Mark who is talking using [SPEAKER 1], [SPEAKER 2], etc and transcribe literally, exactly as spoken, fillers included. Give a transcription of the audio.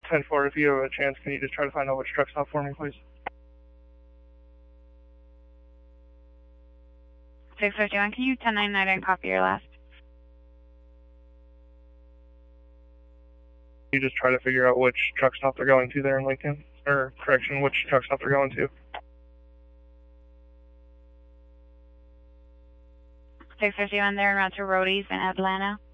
[SPEAKER 1] ten four, if you have a chance, can you just try to find out which truck stop for me, please?
[SPEAKER 2] six fifty-one, can you ten ninety-nine and copy your last?
[SPEAKER 1] You just try to figure out which truck stop they're going to there in Lincoln, or correction, which truck stop they're going to.
[SPEAKER 2] six fifty-one, they're en route to Rhodey's in Atlanta.